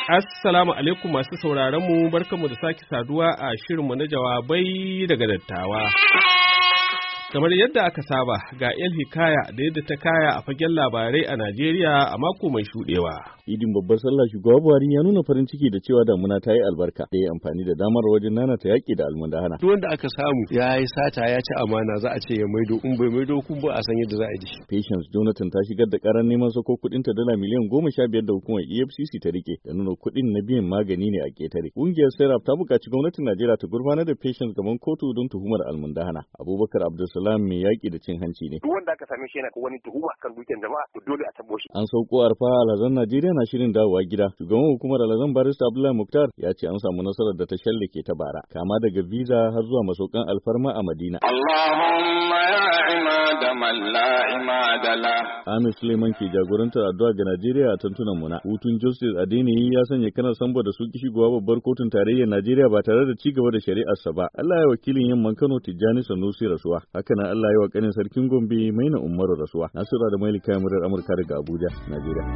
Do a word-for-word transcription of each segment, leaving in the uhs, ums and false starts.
Assalamu alaikum masu sauraron mu, barkanmu da sake saduwa a shirinmu na jawabai daga dattawa. Kamar yadda aka saba, ga El Hikaya da yadda ta kaya a fagen labarai a Najeriya a mako mai shuɗewa. Idin babbar sallah shugaba Buhari ya nuna farin ciki da cewa damuna ta yi albarka, da ya amfani da damar wajen nana ta yaƙi da almundahana. Duk wanda aka samu ya yi sata ya ci amana za a ce ya maido, in bai maido kun ba a san yadda za a yi da shi. Patience Jonathan ta shigar da karar neman sako kuɗin ta dala miliyan goma sha biyar da hukumar E F C C ta rike da nuna kuɗin na biyan magani ne a ƙetare. Ƙungiyar Serap ta buƙaci gwamnatin Najeriya ta gurfanar da Patience gaban kotu don tuhumar almundahana. Abubakar Abdulsalam mai yaƙi da cin hanci ne. Duk wanda aka same shi yana wani tuhuma kan dukiyar jama'a to dole a tabo shi. An sauko arfa alhazan Najeriya na shirin dawowa gida. Shugaban hukumar alhazan Barista Abdullahi Muktar ya ce an samu nasarar da ta shallake ta bara, kama daga visa har zuwa masaukan alfarma a Madina. Allahumma ya imada man la imada la. Amir Suleiman ke jagorantar addu'a ga Najeriya a tantunan muna. Hutun Justice Adeniyi ya sanya kanar Sambo da su shigowa babbar kotun tarayyar Najeriya ba tare da ci gaba da shari'arsa ba. Allah ya wakilin yamman Kano Tijjani Sanusi rasuwa. Haka nan Allah ya wa kanin sarkin Gombe Maina Umaru rasuwa. Nasira da Mailika murar Amurka daga Abuja, Najeriya.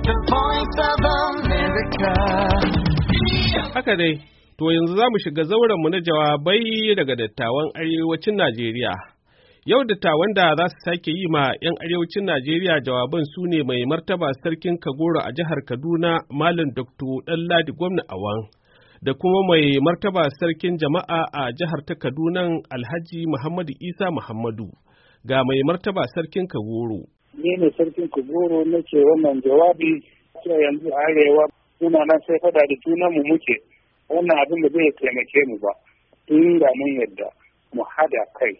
Haka dai, to yanzu za mu shiga zauren mu na jawabai daga dattawan arewacin Najeriya. Yau dattawan da za su sake yi ma 'yan arewacin Najeriya jawaban su ne mai martaba sarkin Kagoro a jihar Kaduna Malam Doktor Ɗanladi Gwamna Awan, da kuma mai martaba sarkin jama'a a jihar ta Kaduna Alhaji Muhammadu Isa Muhammadu. Ga mai martaba sarkin Kagoro. Ni ne sarkin Kagoro nake wannan jawabi, cewa yanzu a arewa muna nan sai fada da junan mu muke, wannan abin da zai taimake mu ba. Tun da mun yadda mu hada kai.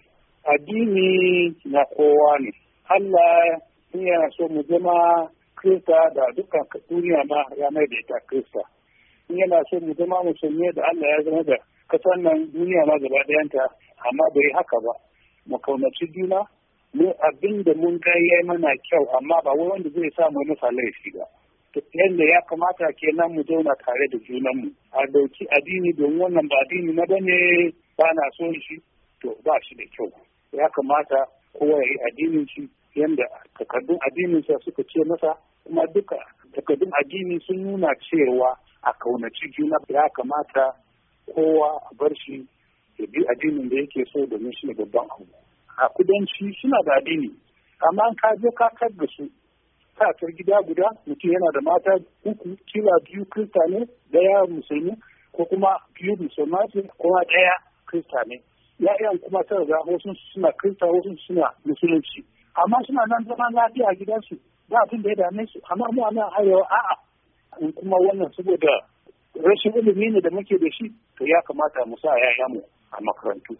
Addini na kowa ne. Allah yana so mu zama Kirista da dukkan duniya ma ya mai da ita Kirista. Yana so mu zama musulmi da Allah ya zama da kasan nan duniya ma gaba ɗayanta, amma bai haka ba. Mu kaunaci juna, mu abin da mun ga yayi mana kyau, amma ba wai wanda zai sa mu masa laifi ba. To yanda ya kamata kenan mu zauna tare da junanmu. A dauki addini don wannan ba addini na bane, ba na son shi, to ba shi da kyau. Ya kamata kowa ya yi addinin shi yanda takardun addinin sa suka ce masa, kuma duka takardun addini sun nuna cewa a kaunaci juna. Ya kamata kowa a bar shi ya bi addinin da yake so, domin shi ne babban abu. A kudanci suna da addini, amma an ka je ka kar da su katar gida guda, mutum yana da mata uku, kila biyu Kirista ne, daya musulmi, ko kuma biyu musulma kuma daya Kirista ne. Ya'yan kuma ta ga wasu suna Kirista, wasu suna musulunci, amma suna nan zama lafiya a gidansu, ba abin da ya dame su. Amma mu a nan arewa a'a, in kuma wannan saboda rashin ilimi ne da muke da shi, to ya kamata mu sa yayanmu a makarantu.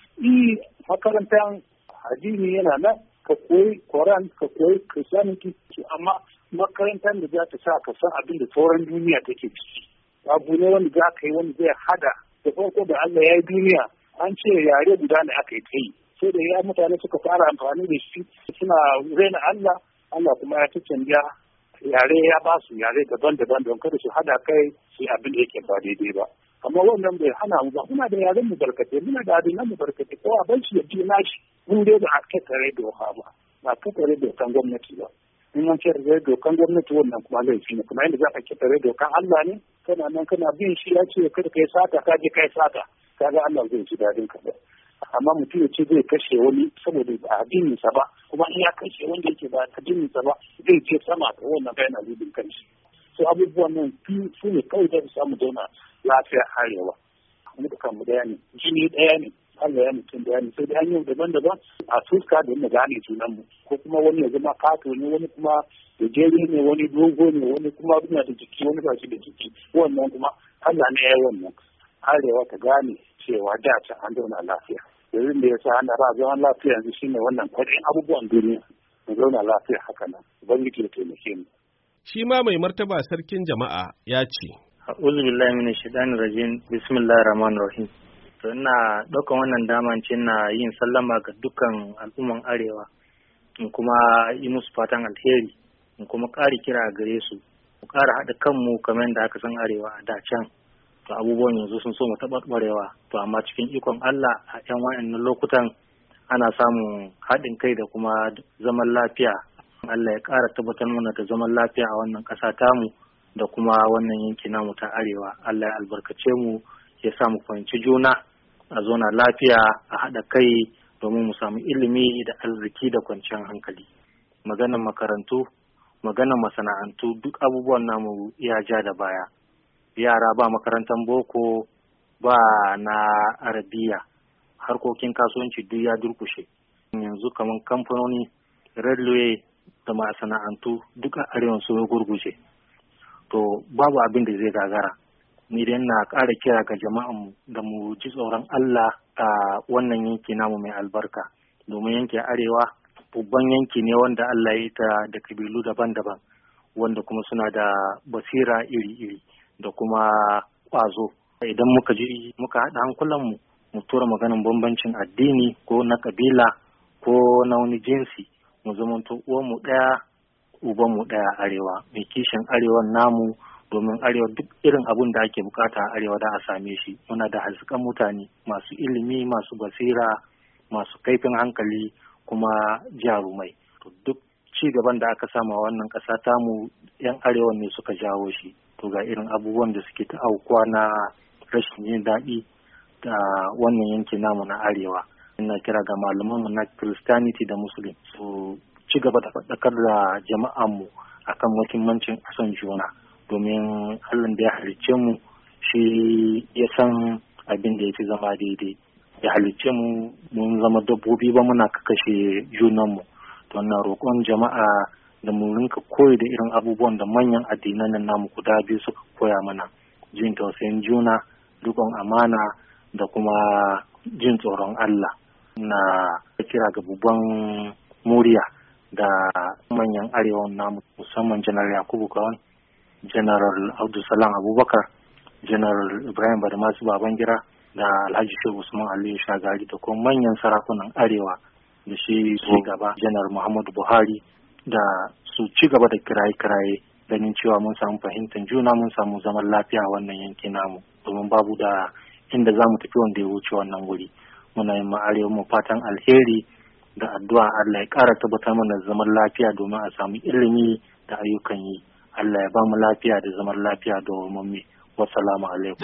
I makarantar addini yana nan, ka koyi Quran, ka koyi Christianity, amma makarantar da za ta sa ka san abin da sauran duniya take ciki. Abu ne wanda za ka yi wanda zai hada. Da farko da Allah ya yi duniya, an ce yare guda ne aka yi ta yi. Sai da ya mutane suka fara amfani da shi, suna raina Allah, Allah kuma ya ta canja yare, ya ba su yare daban-daban don kada su hada kai su yi abin da yake ba daidai ba. Amma wannan bai hana mu ba, muna da yaren mu barkatai, muna da addinan mu barkatai, ko a bar shi ya ji nashi. Mun dai ba a kakkare doka ba, ba a kakkare dokan gwamnati ba. In an ce da dokan gwamnati wannan kuma laifi ne, kuma yadda za ka kakkare dokan Allah ne, kana nan kana bin shi ya ce kada kai sata, ka je kai sata, kaga Allah zai ji dadin ka ba. Amma mutum ya ce zai kashe wani saboda ba addininsa ba, kuma in ya kashe wanda yake ba addininsa ba, zai je sama ka wannan kai na zubin kanshi. So abubuwan nan su ne kawai da su samu zauna lafiya arewa. Mu dukan mu daya ne, jini daya ne, Allah ya mutum daya ne, sai da hanyoyi daban-daban a fuska da mu gane junan mu. Ko kuma wani ya zama kato ne, wani kuma gajere ne, wani dogo ne, wani kuma yana da jiki, wani ba shi da jiki. Wannan kuma Allah ne ya yi wannan. Arewa ta gane cewa da ta an zauna lafiya. Yanzu da ya sa ana ba zaman lafiya yanzu shine wannan kwaɗayin abubuwan duniya. Mu zauna lafiya haka nan. Ubangiji ya taimake mu. Shi ma mai martaba sarkin jama'a ya ce. A'udhu billahi minash shaitanir rajim. Bismillahir rahmanir rahim. To ina ɗaukan wannan dama ce na yin sallama ga dukkan al'umman arewa, in kuma yi musu fatan alheri, in kuma ƙari kira gare su, mu ƙara haɗa kanmu kamar yadda aka san arewa a da can. To abubuwan yanzu sun so mu taɓarɓarewa, to amma cikin ikon Allah a ƴan wa'annan lokutan ana samun haɗin kai da kuma zaman lafiya. Allah ya ƙara tabbatar mana da zaman lafiya a wannan ƙasa tamu da kuma wannan yanki namu ta arewa. Allah ya albarkace mu, ya sa mu fahimci juna, a zauna lafiya, a haɗa kai domin mu samu ilimi da arziki da kwanciyar hankali. Maganar makarantu, maganar masana'antu, duk abubuwan namu ya ja da baya. Yara ba makarantar boko, ba na arabiya, harkokin kasuwanci duk ya durkushe. Yanzu kamar kamfanoni, railway da masana'antu duk a arewan su gurguje. To babu abin da zai gagara. Ni dai na ƙara kira ga jama'anmu da mu ji tsoron Allah a wannan yanki namu mai albarka, domin yankin arewa babban yanki ne wanda Allah ya yi ta da kabilu daban-daban, wanda kuma suna da basira iri-iri da kuma ƙwazo. Idan muka ji muka haɗa hankulanmu mu tura maganin bambancin addini ko na kabila ko na wani jinsi, mu zamanto uwanmu ɗaya ubanmu ɗaya arewa, mai kishin arewan namu, domin arewa duk irin abun da ake bukata a arewa da a same shi. Muna da hasken mutane masu ilimi, masu basira, masu kaifin hankali, kuma jarumai. To duk ci gaban da aka sama wannan ƙasa tamu yan arewa ne suka jawo shi. To ga irin abubuwan da suke ta aukuwa na rashin jin daɗi da wannan yanki namu na arewa. Ina kira ga malamanmu na Christianity da Muslim su ci gaba da faɗakar da jama'anmu akan muhimmancin son juna, domin Allah da ya halicce mu shi ya san abin da ya fi zama daidai. Ya halicce mu mun zama dabbobi ba muna kakashe junanmu. To na roƙon jama'a da mu rinka koyi da irin abubuwan da manyan addinan nan namu guda biyu suka koya mana: jin tausayin juna, riƙon amana da kuma jin tsoron Allah. Na kira ga babban muriya da manyan arewan namu, musamman Janar Yakubu Gowon, General Abdulsalam Abubakar, General Ibrahim Badamasu Babangida da Alhaji Shehu Usman Aliyu Shagari, da kuma manyan sarakunan arewa da shi su gaba Janar Muhammadu Buhari, da su ci gaba da kiraye-kiraye ganin cewa mun samu fahimtar juna, mun samu zaman lafiya a wannan yanki namu, domin babu da inda za mu tafi wanda ya wuce wannan wuri. Muna yin ma arewa mu fatan alheri da addu'a Allah ya ƙara tabbatar mana zaman lafiya domin a samu ilimi da ayyukan yi. Allah ya ba mu lafiya da zaman lafiya da wamammi. Wassalamu alaikum.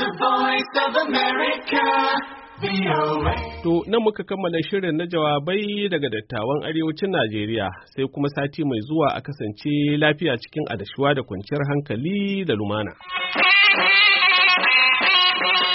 To, nan muka kammala shirin na jawabai daga dattawan arewacin Najeriya, sai kuma sati mai zuwa a kasance lafiya cikin adashuwa da kwanciyar hankali da lumana.